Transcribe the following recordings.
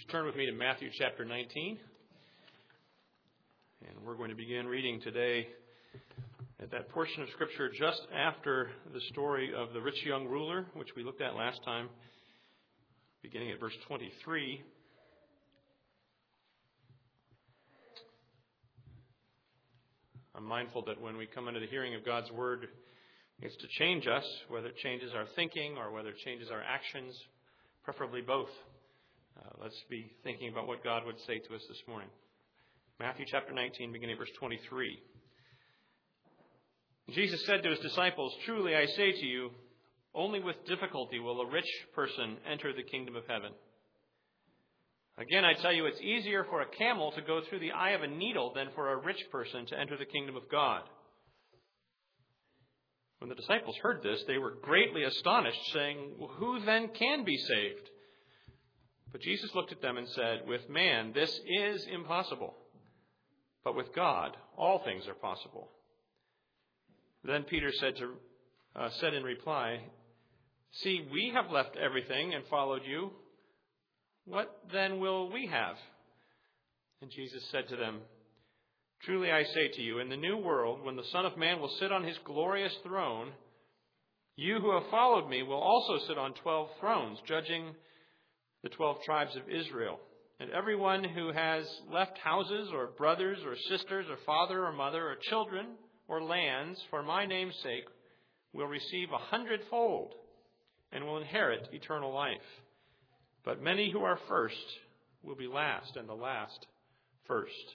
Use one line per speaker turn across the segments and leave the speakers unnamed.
Turn with me to Matthew chapter 19. And we're going to begin reading today at that portion of Scripture just after the story of the rich young ruler, which we looked at last time, beginning at verse 23. I'm mindful that when we come into the hearing of God's Word, it's to change us, whether it changes our thinking or whether it changes our actions, preferably both. Let's be thinking about what God would say to us this morning. Matthew chapter 19, beginning verse 23. Jesus said to his disciples, "Truly I say to you, only with difficulty will a rich person enter the kingdom of heaven. Again, I tell you, it's easier for a camel to go through the eye of a needle than for a rich person to enter the kingdom of God." When the disciples heard this, they were greatly astonished, saying, "Well, who then can be saved?" But Jesus looked at them and said, "With man this is impossible, but with God all things are possible." Then Peter said in reply, "See, we have left everything and followed you. What then will we have?" And Jesus said to them, "Truly I say to you, in the new world, when the Son of Man will sit on his glorious throne, you who have followed me will also sit on 12 thrones, judging the 12 tribes of Israel. And everyone who has left houses or brothers or sisters or father or mother or children or lands for my name's sake will receive 100-fold and will inherit eternal life. But many who are first will be last, and the last first."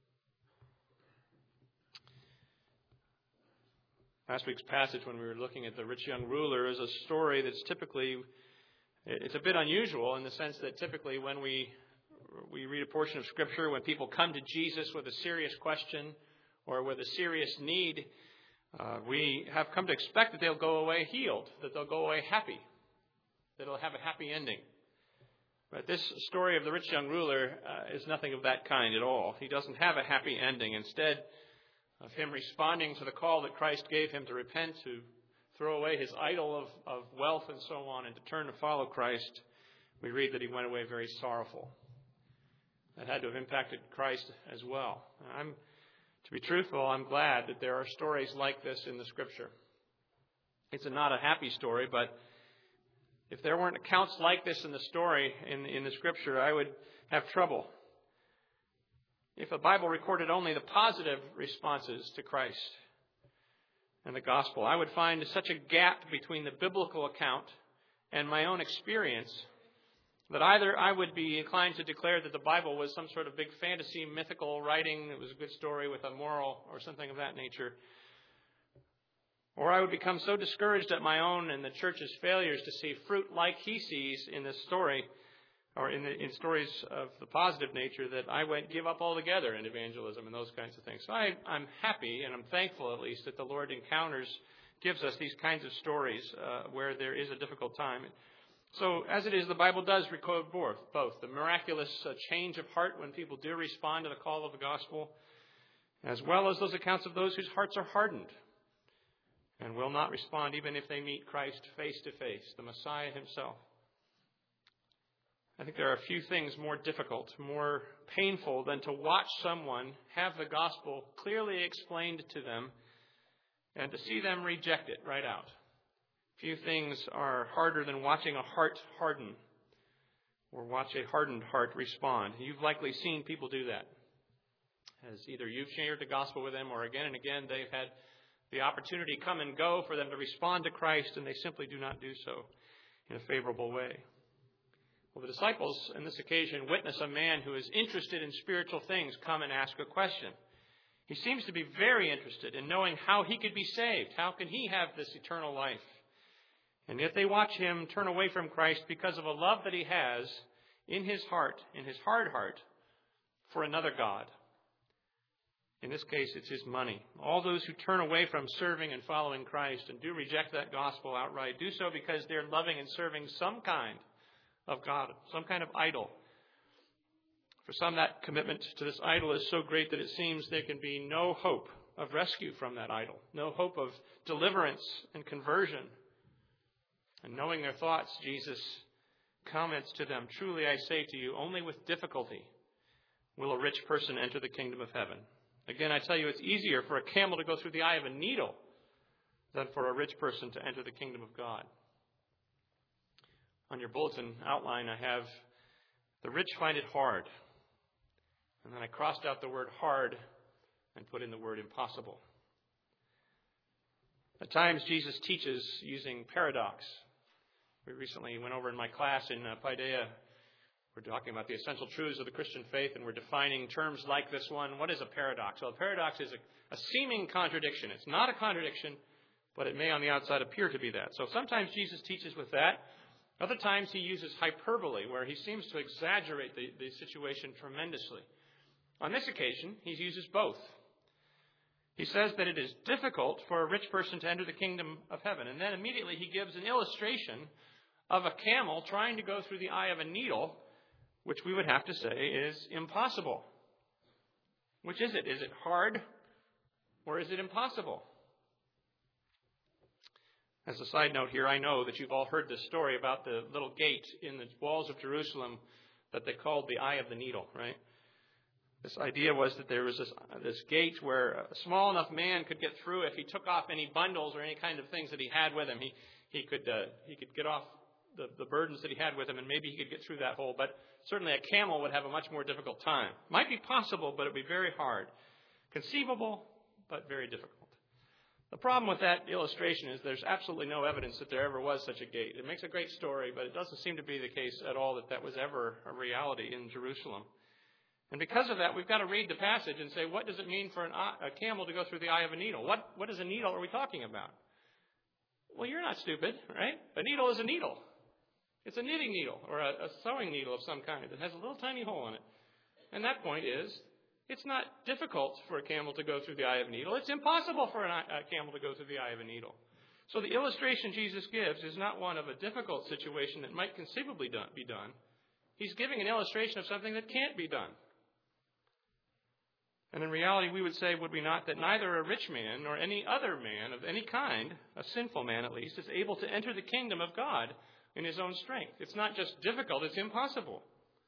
Last week's passage, when we were looking at the rich young ruler, is a story that's it's a bit unusual in the sense that typically when we read a portion of Scripture, when people come to Jesus with a serious question or with a serious need, we have come to expect that they'll go away healed, that they'll go away happy, that it'll have a happy ending. But this story of the rich young ruler is nothing of that kind at all. He doesn't have a happy ending. Instead of him responding to the call that Christ gave him to repent, to throw away his idol of wealth and so on, and to turn to follow Christ, we read that he went away very sorrowful. That had to have impacted Christ as well. To be truthful, I'm glad that there are stories like this in the Scripture. It's not a happy story, but if there weren't accounts like this in the story in the Scripture, I would have trouble. If the Bible recorded only the positive responses to Christ and the gospel, I would find such a gap between the biblical account and my own experience that either I would be inclined to declare that the Bible was some sort of big fantasy, mythical writing, it was a good story with a moral or something of that nature, or I would become so discouraged at my own and the church's failures to see fruit like he sees in this story, or in stories of the positive nature, that I would give up altogether in evangelism and those kinds of things. So I'm happy, and I'm thankful at least, that the Lord gives us these kinds of stories where there is a difficult time. So as it is, the Bible does record both the miraculous change of heart when people do respond to the call of the gospel, as well as those accounts of those whose hearts are hardened and will not respond even if they meet Christ face to face, the Messiah himself. I think there are a few things more difficult, more painful than to watch someone have the gospel clearly explained to them and to see them reject it right out. Few things are harder than watching a heart harden or watch a hardened heart respond. You've likely seen people do that, as either you've shared the gospel with them or again and again they've had the opportunity come and go for them to respond to Christ, and they simply do not do so in a favorable way. Well, the disciples on this occasion witness a man who is interested in spiritual things come and ask a question. He seems to be very interested in knowing how he could be saved. How can he have this eternal life? And yet they watch him turn away from Christ because of a love that he has in his heart, in his hard heart, for another God. In this case, it's his money. All those who turn away from serving and following Christ and do reject that gospel outright do so because they're loving and serving some kind of God, some kind of idol. For some, that commitment to this idol is so great that it seems there can be no hope of rescue from that idol, no hope of deliverance and conversion. And knowing their thoughts, Jesus comments to them, "Truly I say to you, only with difficulty will a rich person enter the kingdom of heaven." Again, I tell you, it's easier for a camel to go through the eye of a needle than for a rich person to enter the kingdom of God. On your bulletin outline, I have, "The rich find it hard." And then I crossed out the word hard and put in the word impossible. At times, Jesus teaches using paradox. We recently went over in my class in Paideia. We're talking about the essential truths of the Christian faith, and we're defining terms like this one. What is a paradox? Well, a paradox is a seeming contradiction. It's not a contradiction, but it may on the outside appear to be that. So sometimes Jesus teaches with that. Other times he uses hyperbole, where he seems to exaggerate the situation tremendously. On this occasion, he uses both. He says that it is difficult for a rich person to enter the kingdom of heaven. And then immediately he gives an illustration of a camel trying to go through the eye of a needle, which we would have to say is impossible. Which is it? Is it hard or is it impossible? As a side note here, I know that you've all heard this story about the little gate in the walls of Jerusalem that they called the eye of the needle, right? This idea was that there was this gate where a small enough man could get through if he took off any bundles or any kind of things that he had with him. He could get off the burdens that he had with him, and maybe he could get through that hole. But certainly a camel would have a much more difficult time. Might be possible, but it would be very hard. Conceivable, but very difficult. The problem with that illustration is there's absolutely no evidence that there ever was such a gate. It makes a great story, but it doesn't seem to be the case at all that was ever a reality in Jerusalem. And because of that, we've got to read the passage and say, what does it mean for a camel to go through the eye of a needle? What is a needle are we talking about? Well, you're not stupid, right? A needle is a needle. It's a knitting needle or a sewing needle of some kind that has a little tiny hole in it. And that point is, it's not difficult for a camel to go through the eye of a needle. It's impossible for a camel to go through the eye of a needle. So the illustration Jesus gives is not one of a difficult situation that might conceivably be done. He's giving an illustration of something that can't be done. And in reality, we would say, would we not, that neither a rich man nor any other man of any kind, a sinful man at least, is able to enter the kingdom of God in his own strength. It's not just difficult, it's impossible.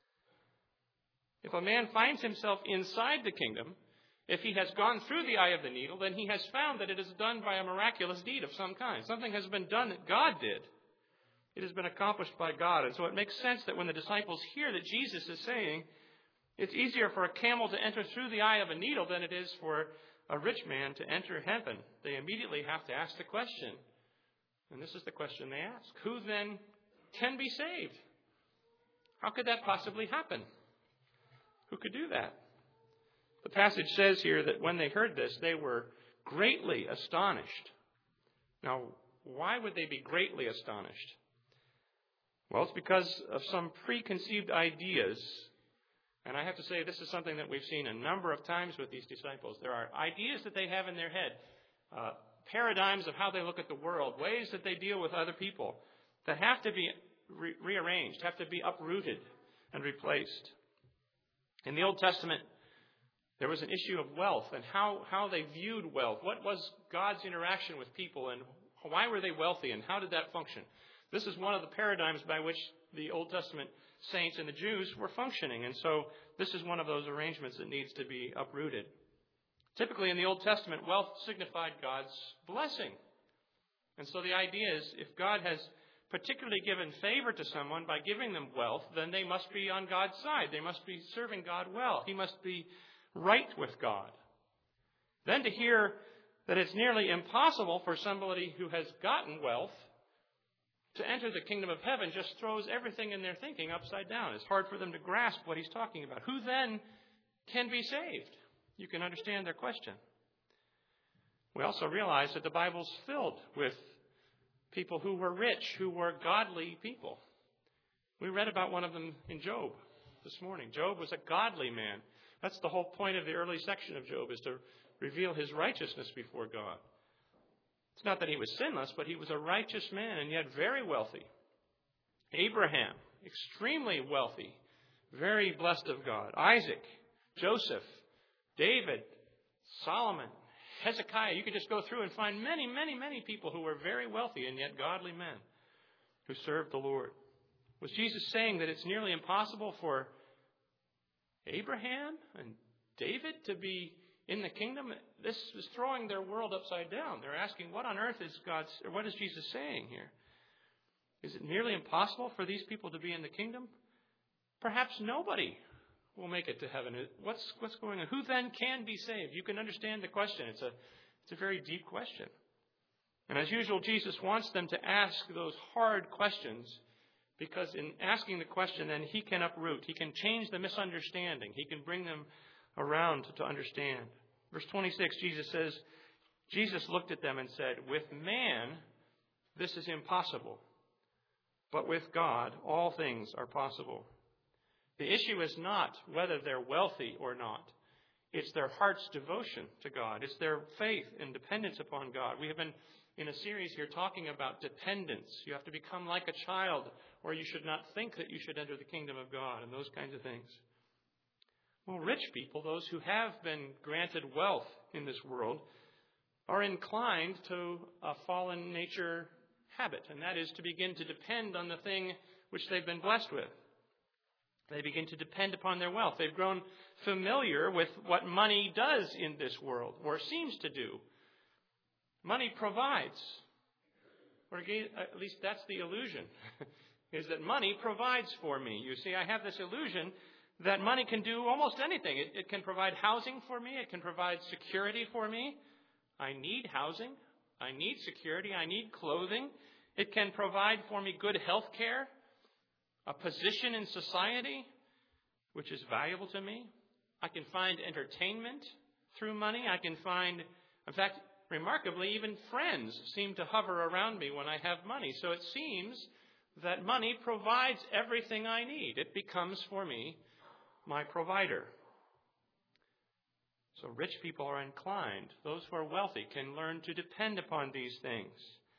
If a man finds himself inside the kingdom, if he has gone through the eye of the needle, then he has found that it is done by a miraculous deed of some kind. Something has been done that God did. It has been accomplished by God. And so it makes sense that when the disciples hear that Jesus is saying, it's easier for a camel to enter through the eye of a needle than it is for a rich man to enter heaven, they immediately have to ask the question. And this is the question they ask. Who then can be saved? How could that possibly happen? Who could do that? The passage says here that when they heard this, they were greatly astonished. Now, why would they be greatly astonished? Well, it's because of some preconceived ideas. And I have to say, this is something that we've seen a number of times with these disciples. There are ideas that they have in their head, paradigms of how they look at the world, ways that they deal with other people that have to be rearranged, have to be uprooted and replaced. In the Old Testament, there was an issue of wealth and how they viewed wealth. What was God's interaction with people and why were they wealthy and how did that function? This is one of the paradigms by which the Old Testament saints and the Jews were functioning. And so this is one of those arrangements that needs to be uprooted. Typically in the Old Testament, wealth signified God's blessing. And so the idea is if God has particularly given favor to someone by giving them wealth, then they must be on God's side. They must be serving God well. He must be right with God. Then to hear that it's nearly impossible for somebody who has gotten wealth to enter the kingdom of heaven just throws everything in their thinking upside down. It's hard for them to grasp what he's talking about. Who then can be saved? You can understand their question. We also realize that the Bible's filled with people who were rich, who were godly people. We read about one of them in Job this morning. Job was a godly man. That's the whole point of the early section of Job, is to reveal his righteousness before God. It's not that he was sinless, but he was a righteous man and yet very wealthy. Abraham, extremely wealthy, very blessed of God. Isaac, Joseph, David, Solomon, Hezekiah. You could just go through and find many, many, many people who were very wealthy and yet godly men who served the Lord. Was Jesus saying that it's nearly impossible for Abraham and David to be in the kingdom? This is throwing their world upside down. They're asking, what on earth what is Jesus saying here? Is it nearly impossible for these people to be in the kingdom? Perhaps nobody will make it to heaven. What's going on? Who then can be saved? You can understand the question. It's a very deep question. And as usual, Jesus wants them to ask those hard questions, because in asking the question, then he can uproot. He can change the misunderstanding. He can bring them around to understand. Verse 26, Jesus looked at them and said, with man, this is impossible. But with God, all things are possible. The issue is not whether they're wealthy or not. It's their heart's devotion to God. It's their faith and dependence upon God. We have been in a series here talking about dependence. You have to become like a child, or you should not think that you should enter the kingdom of God, and those kinds of things. Well, rich people, those who have been granted wealth in this world, are inclined to a fallen nature habit, and that is to begin to depend on the thing which they've been blessed with. They begin to depend upon their wealth. They've grown familiar with what money does in this world, or seems to do. Money provides, or at least that's the illusion, is that money provides for me. You see, I have this illusion that money can do almost anything. It can provide housing for me. It can provide security for me. I need housing. I need security. I need clothing. It can provide for me good health care, a position in society, which is valuable to me. I can find entertainment through money. I can find, in fact, remarkably, even friends seem to hover around me when I have money. So it seems that money provides everything I need. It becomes for me my provider. So rich people are inclined. Those who are wealthy can learn to depend upon these things.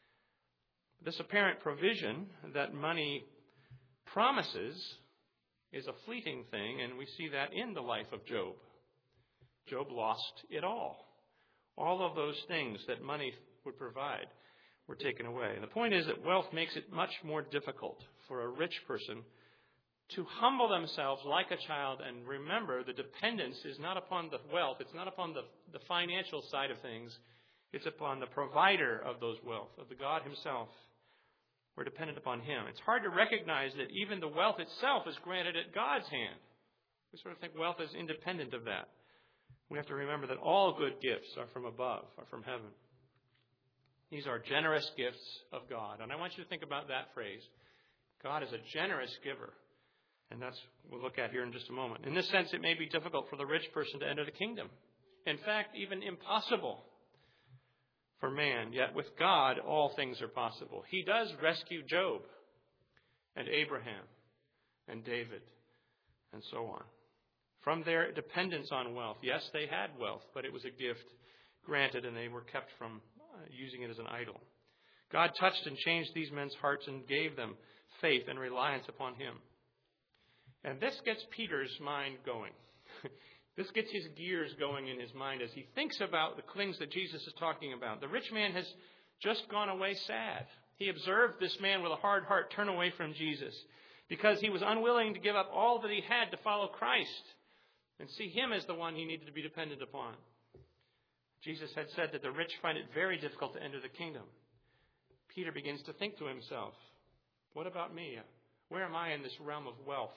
This apparent provision that money promises is a fleeting thing, and we see that in the life of Job. Job lost it all. All of those things that money would provide were taken away. And the point is that wealth makes it much more difficult for a rich person to humble themselves like a child and remember the dependence is not upon the wealth. It's not upon the financial side of things. It's upon the provider of those wealth, of the God himself. We're dependent upon him. It's hard to recognize that even the wealth itself is granted at God's hand. We sort of think wealth is independent of that. We have to remember that all good gifts are from above, are from heaven. These are generous gifts of God. And I want you to think about that phrase. God is a generous giver. And that's what we'll look at here in just a moment. In this sense, it may be difficult for the rich person to enter the kingdom. In fact, even impossible for man. Yet with God, all things are possible. He does rescue Job and Abraham and David and so on from their dependence on wealth. Yes, they had wealth, but it was a gift granted, and they were kept from using it as an idol. God touched and changed these men's hearts and gave them faith and reliance upon him. And this gets Peter's mind going. This gets his gears going in his mind as he thinks about the things that Jesus is talking about. The rich man has just gone away sad. He observed this man with a hard heart turn away from Jesus because he was unwilling to give up all that he had to follow Christ and see him as the one he needed to be dependent upon. Jesus had said that the rich find it very difficult to enter the kingdom. Peter begins to think to himself, what about me? Where am I in this realm of wealth?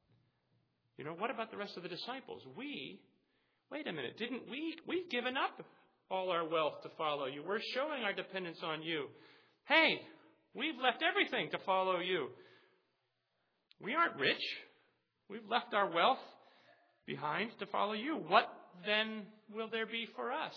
What about the rest of the disciples? Wait a minute, we've given up all our wealth to follow you. We're showing our dependence on you. Hey, we've left everything to follow you. We aren't rich. We've left our wealth behind to follow you. What then will there be for us?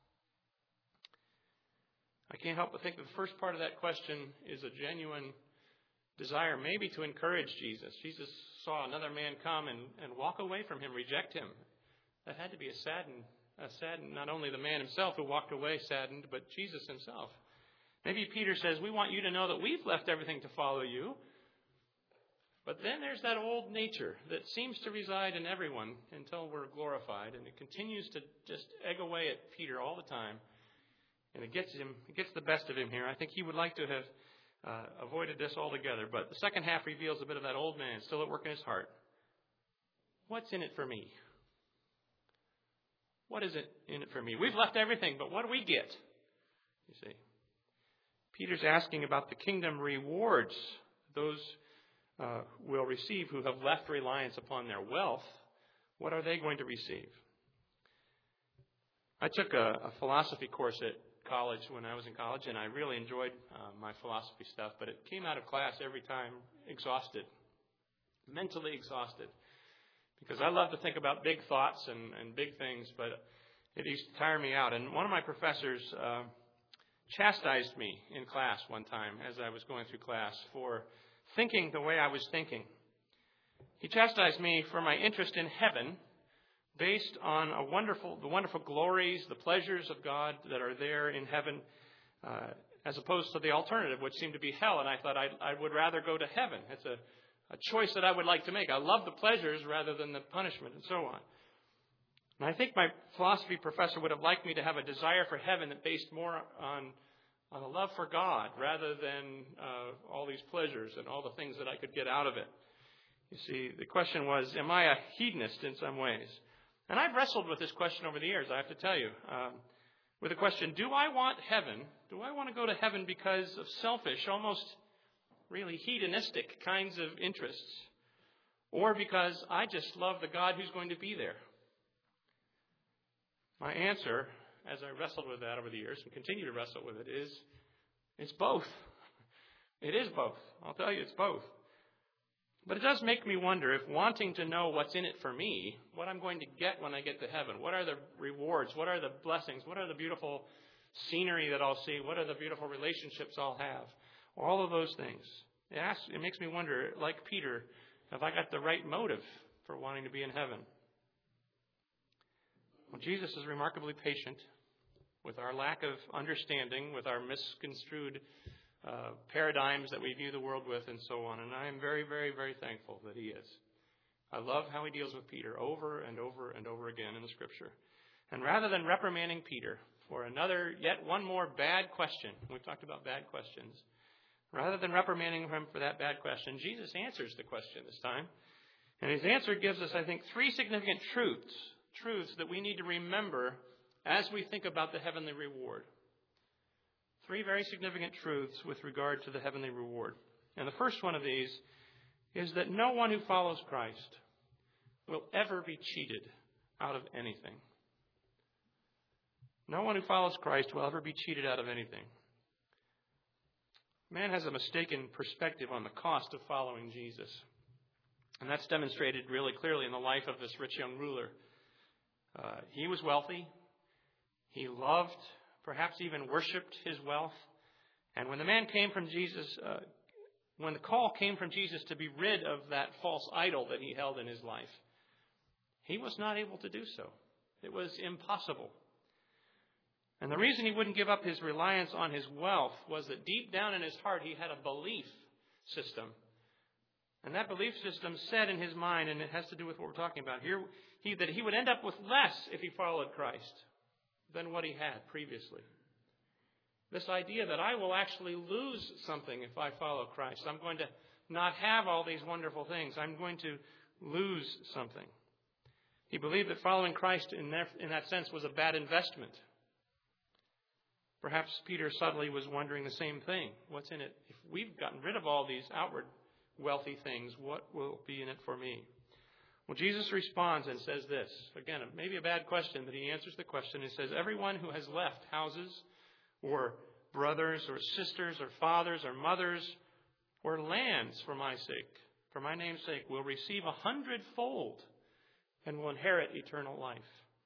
I can't help but think that the first part of that question is a genuine desire maybe to encourage Jesus. Jesus saw another man come and walk away from him, reject him. That had to be a saddened, not only the man himself who walked away saddened, but Jesus himself. Maybe Peter says, we want you to know that we've left everything to follow you. But then there's that old nature that seems to reside in everyone until we're glorified, and it continues to just egg away at Peter all the time. And it gets the best of him here. I think he would like to have avoided this altogether. But the second half reveals a bit of that old man still at work in his heart. What's in it for me? What is it in it for me? We've left everything, but what do we get? You see, Peter's asking about the kingdom rewards those will receive who have left reliance upon their wealth. What are they going to receive? I took a philosophy course at college when I was in college, and I really enjoyed my philosophy stuff, but it came out of class every time exhausted, mentally exhausted, because I love to think about big thoughts and big things, but it used to tire me out. And one of my professors chastised me in class one time as I was going through class for thinking the way I was thinking. He chastised me for my interest in heaven based on the wonderful glories, the pleasures of God that are there in heaven, as opposed to the alternative, which seemed to be hell. And I thought I would rather go to heaven. It's a choice that I would like to make. I love the pleasures rather than the punishment and so on. And I think my philosophy professor would have liked me to have a desire for heaven that based more on a love for God rather than all these pleasures and all the things that I could get out of it. You see, the question was, am I a hedonist in some ways? And I've wrestled with this question over the years, I have to tell you. With the question, do I want heaven? Do I want to go to heaven because of selfish, almost really hedonistic kinds of interests? Or because I just love the God who's going to be there? My answer, as I wrestled with that over the years and continue to wrestle with it, is it's both. It is both. I'll tell you, it's both. But it does make me wonder if wanting to know what's in it for me, what I'm going to get when I get to heaven, what are the rewards, what are the blessings, what are the beautiful scenery that I'll see, what are the beautiful relationships I'll have, all of those things. It makes me wonder, like Peter, have I got the right motive for wanting to be in heaven? Well, Jesus is remarkably patient with our lack of understanding, with our misconstrued paradigms that we view the world with and so on. And I am very, very, very thankful that he is. I love how he deals with Peter over and over and over again in the Scripture. And rather than reprimanding Peter for yet one more bad question, we've talked about bad questions, rather than reprimanding him for that bad question, Jesus answers the question this time. And his answer gives us, I think, three significant truths that we need to remember as we think about the heavenly reward. Three very significant truths with regard to the heavenly reward. And the first one of these is that no one who follows Christ will ever be cheated out of anything. No one who follows Christ will ever be cheated out of anything. Man has a mistaken perspective on the cost of following Jesus. And that's demonstrated really clearly in the life of this rich young ruler. He was wealthy. He loved, perhaps even worshipped his wealth. And when the man came from Jesus, when the call came from Jesus to be rid of that false idol that he held in his life, he was not able to do so. It was impossible. And the reason he wouldn't give up his reliance on his wealth was that deep down in his heart he had a belief system. And that belief system said in his mind, and it has to do with what we're talking about here, that he would end up with less if he followed Christ than what he had previously. This idea that I will actually lose something if I follow Christ. I'm going to not have all these wonderful things. I'm going to lose something. He believed that following Christ in that sense was a bad investment. Perhaps Peter subtly was wondering the same thing. What's in it? If we've gotten rid of all these outward wealthy things, what will be in it for me? Well, Jesus responds and says this. Again, maybe a bad question, but he answers the question. He says, everyone who has left houses or brothers or sisters or fathers or mothers or lands for my sake, for my name's sake, will receive 100-fold and will inherit eternal life.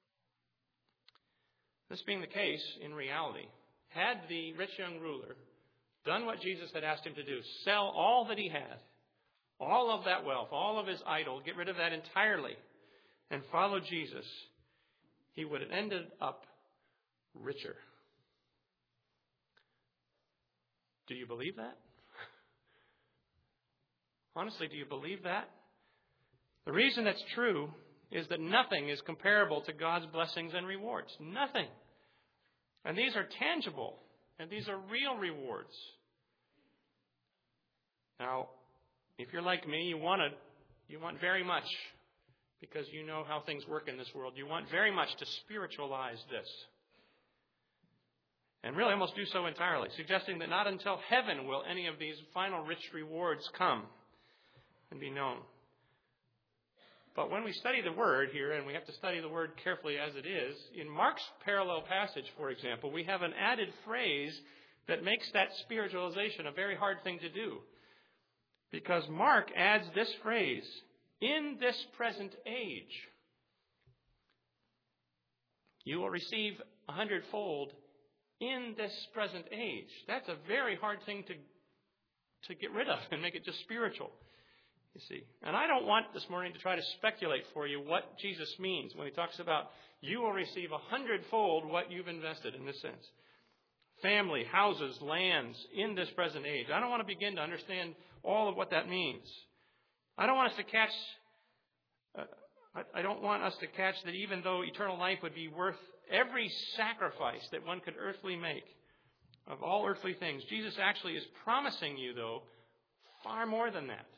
This being the case, in reality, had the rich young ruler done what Jesus had asked him to do, sell all that he had, all of that wealth, all of his idol, get rid of that entirely, and follow Jesus, he would have ended up richer. Do you believe that? Honestly, do you believe that? The reason that's true is that nothing is comparable to God's blessings and rewards. Nothing. And these are tangible, and these are real rewards. Now, if you're like me, you want very much, because you know how things work in this world, you want very much to spiritualize this. And really almost do so entirely, suggesting that not until heaven will any of these final rich rewards come and be known. But when we study the Word here, and we have to study the Word carefully as it is, in Mark's parallel passage, for example, we have an added phrase that makes that spiritualization a very hard thing to do. Because Mark adds this phrase, in this present age, you will receive 100-fold in this present age. That's a very hard thing to get rid of and make it just spiritual, you see. And I don't want this morning to try to speculate for you what Jesus means when he talks about you will receive 100-fold what you've invested in this sense. Family, houses, lands in this present age. I don't want to begin to understand all of what that means. I don't want us to catch that even though eternal life would be worth every sacrifice that one could earthly make of all earthly things, Jesus actually is promising you, though, far more than that.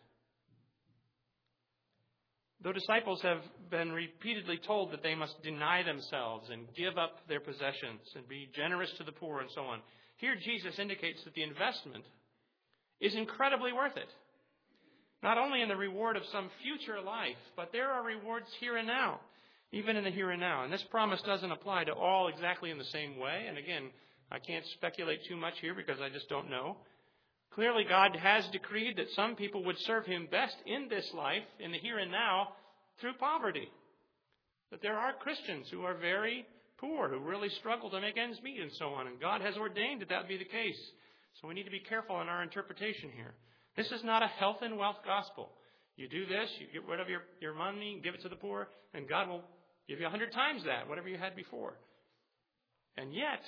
Though disciples have been repeatedly told that they must deny themselves and give up their possessions and be generous to the poor and so on, here Jesus indicates that the investment is incredibly worth it. Not only in the reward of some future life, but there are rewards here and now, even in the here and now. And this promise doesn't apply to all exactly in the same way. And again, I can't speculate too much here because I just don't know. Clearly, God has decreed that some people would serve him best in this life, in the here and now, through poverty. That there are Christians who are very poor, who really struggle to make ends meet and so on. And God has ordained that that be the case. So we need to be careful in our interpretation here. This is not a health and wealth gospel. You do this, you get rid of your money, give it to the poor, and God will give you 100 times that, whatever you had before. And yet,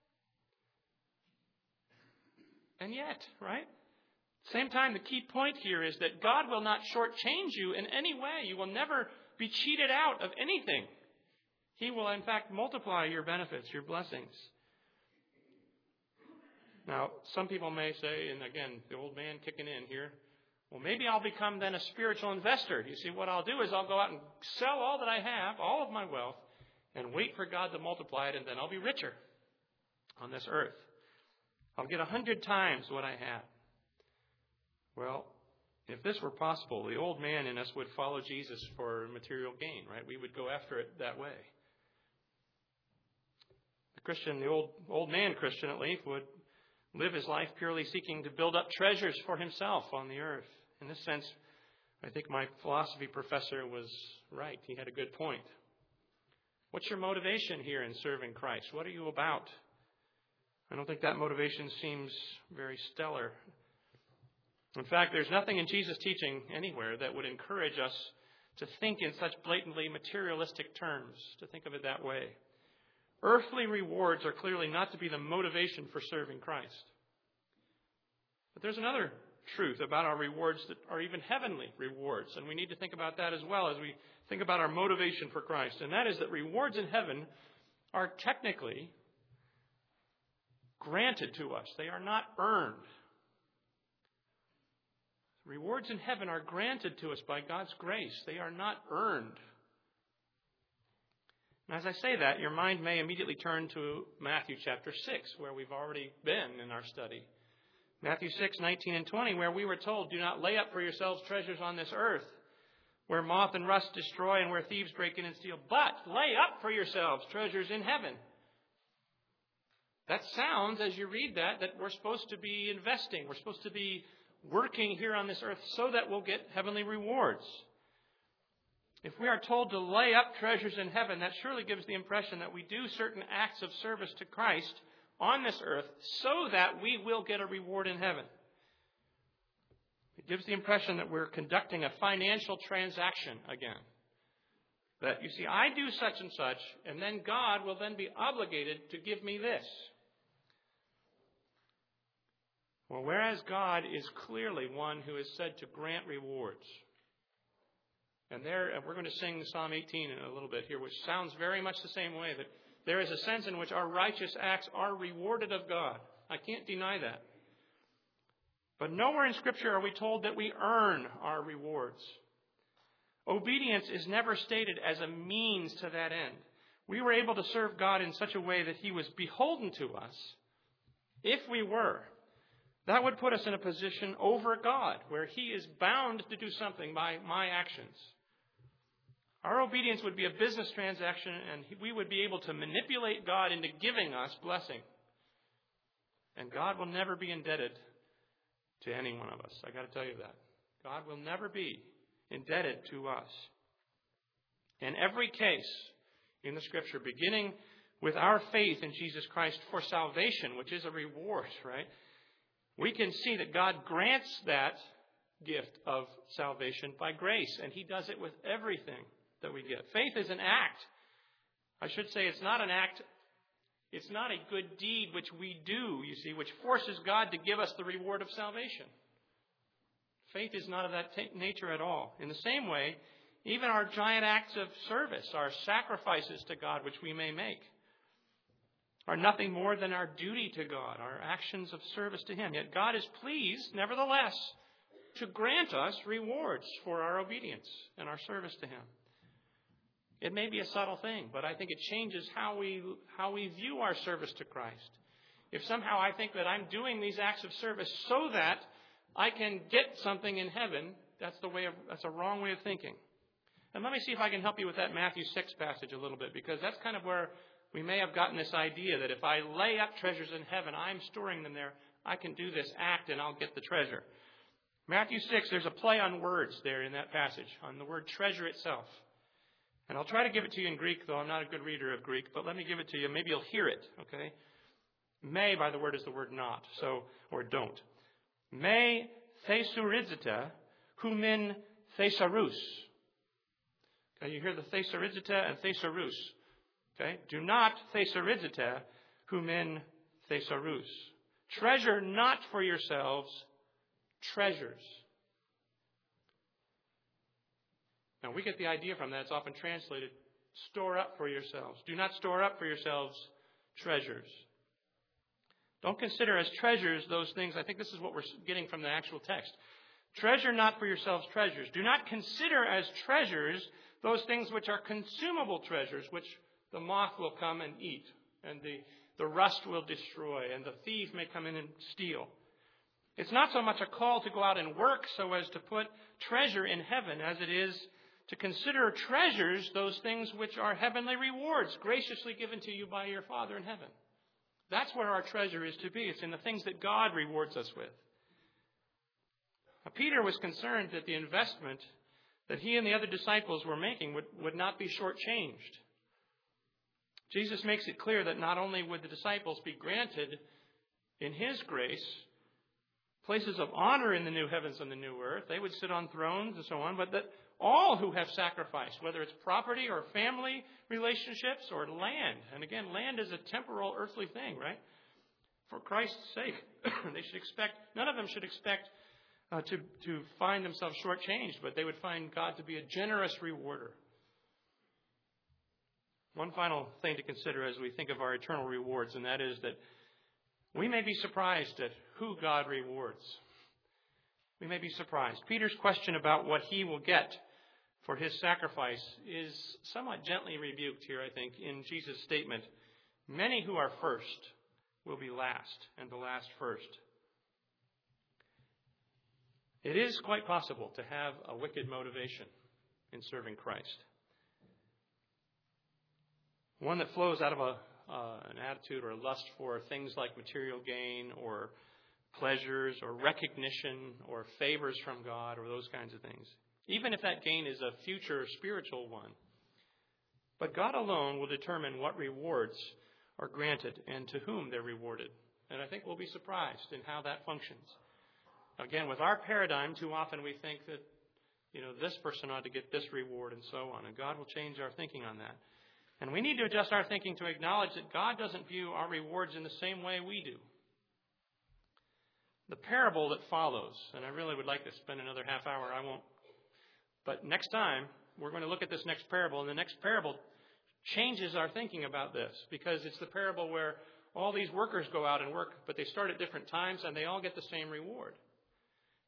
right? Same time, the key point here is that God will not shortchange you in any way. You will never be cheated out of anything. He will, in fact, multiply your benefits, your blessings. Now, some people may say, and again, the old man kicking in here, well, maybe I'll become then a spiritual investor. You see, what I'll do is I'll go out and sell all that I have, all of my wealth, and wait for God to multiply it, and then I'll be richer on this earth. I'll get 100 times what I have. Well, if this were possible, the old man in us would follow Jesus for material gain, right? We would go after it that way. The Christian, the old man Christian at least, would live his life purely seeking to build up treasures for himself on the earth. In this sense, I think my philosophy professor was right. He had a good point. What's your motivation here in serving Christ? What are you about? I don't think that motivation seems very stellar. In fact, there's nothing in Jesus' teaching anywhere that would encourage us to think in such blatantly materialistic terms, to think of it that way. Earthly rewards are clearly not to be the motivation for serving Christ. But there's another truth about our rewards that are even heavenly rewards, and we need to think about that as well as we think about our motivation for Christ. And that is that rewards in heaven are technically granted to us. They are not earned. Rewards in heaven are granted to us by God's grace. They are not earned. And as I say that, your mind may immediately turn to Matthew chapter 6, where we've already been in our study. Matthew 6, 19 and 20, where we were told, do not lay up for yourselves treasures on this earth, where moth and rust destroy and where thieves break in and steal, but lay up for yourselves treasures in heaven. That sounds, as you read that we're supposed to be investing. We're supposed to be working here on this earth so that we'll get heavenly rewards. If we are told to lay up treasures in heaven, that surely gives the impression that we do certain acts of service to Christ on this earth so that we will get a reward in heaven. It gives the impression that we're conducting a financial transaction again. That, you see, I do such and such, and then God will then be obligated to give me this. Well, whereas God is clearly one who is said to grant rewards. And we're going to sing Psalm 18 in a little bit here, which sounds very much the same way, that there is a sense in which our righteous acts are rewarded of God. I can't deny that. But nowhere in Scripture are we told that we earn our rewards. Obedience is never stated as a means to that end. We were able to serve God in such a way that He was beholden to us. If we were, that would put us in a position over God, where He is bound to do something by my actions. Our obedience would be a business transaction, and we would be able to manipulate God into giving us blessing. And God will never be indebted to any one of us. I got to tell you that. God will never be indebted to us. In every case in the Scripture, beginning with our faith in Jesus Christ for salvation, which is a reward, right? We can see that God grants that gift of salvation by grace, and He does it with everything that we get. Faith is an act. I should say it's not an act. It's not a good deed which we do, you see, which forces God to give us the reward of salvation. Faith is not of that nature at all. In the same way, even our giant acts of service, our sacrifices to God which we may make, are nothing more than our duty to God, our actions of service to Him. Yet God is pleased, nevertheless, to grant us rewards for our obedience and our service to Him. It may be a subtle thing, but I think it changes how we view our service to Christ. If somehow I think that I'm doing these acts of service so that I can get something in heaven, that's a wrong way of thinking. And let me see if I can help you with that Matthew 6 passage a little bit, because that's kind of where we may have gotten this idea that if I lay up treasures in heaven, I'm storing them there, I can do this act and I'll get the treasure. Matthew 6, there's a play on words there in that passage, on the word treasure itself. And I'll try to give it to you in Greek, though I'm not a good reader of Greek, but let me give it to you. Maybe you'll hear it, okay? Me by the word is the word not, or don't. Me thesaurizita humin thesaurus. Okay, you hear the thesaurizita and thesaurus. Okay? Do not thesaurizita humin thesaurus. Treasure not for yourselves treasures. Now, we get the idea from that. It's often translated, store up for yourselves. Do not store up for yourselves treasures. Don't consider as treasures those things. I think this is what we're getting from the actual text. Treasure not for yourselves treasures. Do not consider as treasures those things which are consumable treasures, which the moth will come and eat, and the rust will destroy, and the thief may come in and steal. It's not so much a call to go out and work so as to put treasure in heaven as it is to consider treasures those things which are heavenly rewards graciously given to you by your Father in heaven. That's where our treasure is to be. It's in the things that God rewards us with. Now, Peter was concerned that the investment that he and the other disciples were making would not be shortchanged. Jesus makes it clear that not only would the disciples be granted in His grace places of honor in the new heavens and the new earth, they would sit on thrones and so on, but that all who have sacrificed, whether it's property or family relationships or land, and again, land is a temporal earthly thing, right? For Christ's sake, none of them should expect to find themselves shortchanged, but they would find God to be a generous rewarder. One final thing to consider as we think of our eternal rewards, and that is that we may be surprised at who God rewards. We may be surprised. Peter's question about what he will get for his sacrifice is somewhat gently rebuked here, I think, in Jesus' statement. Many who are first will be last, and the last first. It is quite possible to have a wicked motivation in serving Christ. One that flows out of an attitude or a lust for things like material gain or pleasures or recognition or favors from God or those kinds of things. Even if that gain is a future spiritual one. But God alone will determine what rewards are granted and to whom they're rewarded. And I think we'll be surprised in how that functions. Again, with our paradigm, too often we think that, this person ought to get this reward and so on. And God will change our thinking on that. And we need to adjust our thinking to acknowledge that God doesn't view our rewards in the same way we do. The parable that follows, and I really would like to spend another half hour, I won't. But next time, we're going to look at this next parable, and the next parable changes our thinking about this, because it's the parable where all these workers go out and work, but they start at different times, and they all get the same reward.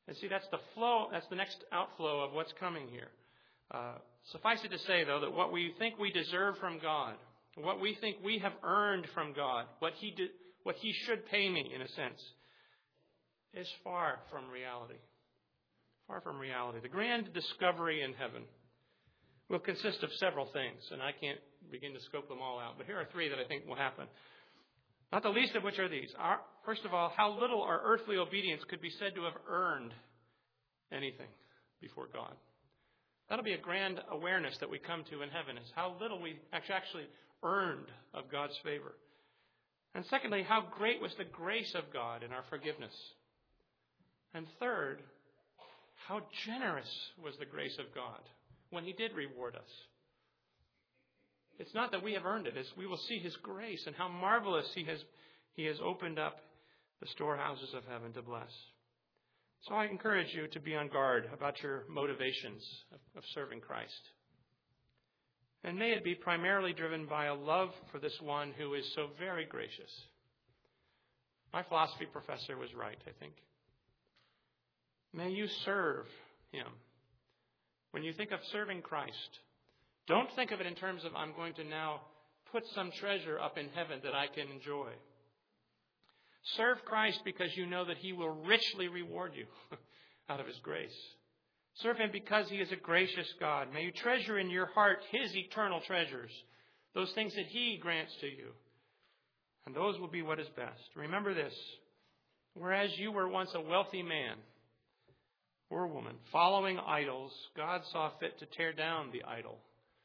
And see, that's the flow, that's the next outflow of what's coming here. Suffice it to say, though, that what we think we deserve from God, what we think we have earned from God, what He should pay me, in a sense, is far from reality. Far from reality. The grand discovery in heaven will consist of several things, and I can't begin to scope them all out, but here are three that I think will happen. Not the least of which are these. First of all, how little our earthly obedience could be said to have earned anything before God. That'll be a grand awareness that we come to in heaven, is how little we actually earned of God's favor. And secondly, how great was the grace of God in our forgiveness. And third, how generous was the grace of God when He did reward us. It's not that we have earned it, as we will see His grace and how marvelous He has opened up the storehouses of heaven to bless. So I encourage you to be on guard about your motivations of serving Christ. And may it be primarily driven by a love for this one who is so very gracious. My philosophy professor was right, I think. May you serve Him. When you think of serving Christ, don't think of it in terms of, I'm going to now put some treasure up in heaven that I can enjoy. Serve Christ because you know that He will richly reward you out of His grace. Serve Him because He is a gracious God. May you treasure in your heart His eternal treasures, those things that He grants to you. And those will be what is best. Remember this, whereas you were once a wealthy man or woman following idols, God saw fit to tear down the idol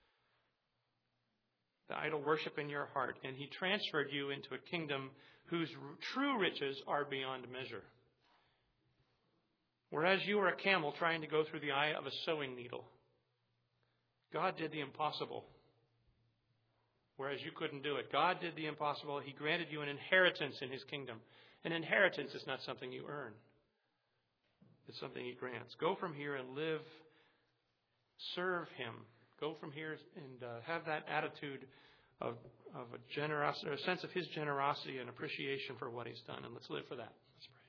worship in your heart, and He transferred you into a kingdom whose true riches are beyond measure. Whereas you were a camel trying to go through the eye of a sewing needle, God did the impossible. Whereas you couldn't do it, God did the impossible. He granted you an inheritance in His kingdom. An inheritance is not something you earn. It's something He grants. Go from here and live, serve Him. Go from here and have that attitude of a generosity, or a sense of His generosity and appreciation for what He's done. And let's live for that. Let's pray.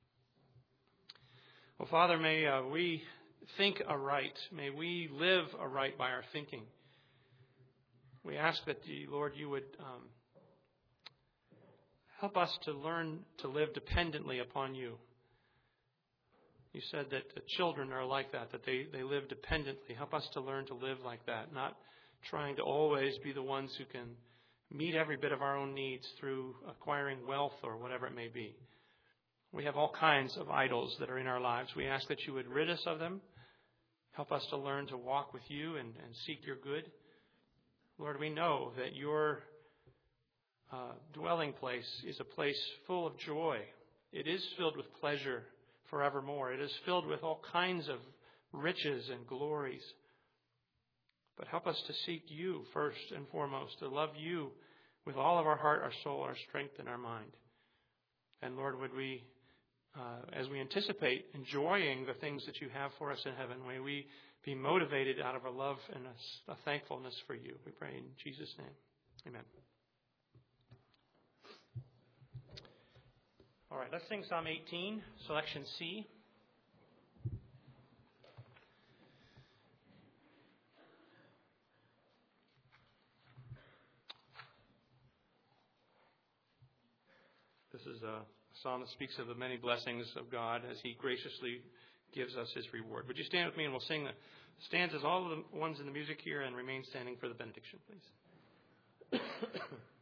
Well, Father, may we think aright. May we live aright by our thinking. We ask that, Lord, you would help us to learn to live dependently upon you. You said that the children are like that they live dependently. Help us to learn to live like that, not trying to always be the ones who can meet every bit of our own needs through acquiring wealth or whatever it may be. We have all kinds of idols that are in our lives. We ask that you would rid us of them. Help us to learn to walk with you and seek your good. Lord, we know that your dwelling place is a place full of joy. It is filled with pleasure forevermore. It is filled with all kinds of riches and glories. But help us to seek you first and foremost, to love you with all of our heart, our soul, our strength, and our mind. And Lord, would we, as we anticipate enjoying the things that you have for us in heaven, may we be motivated out of a love and a thankfulness for you. We pray in Jesus' name. Amen. All right, let's sing Psalm 18, selection C. This is a psalm that speaks of the many blessings of God as He graciously gives us His reward. Would you stand with me and we'll sing the stanzas, all of the ones in the music here, and remain standing for the benediction, please.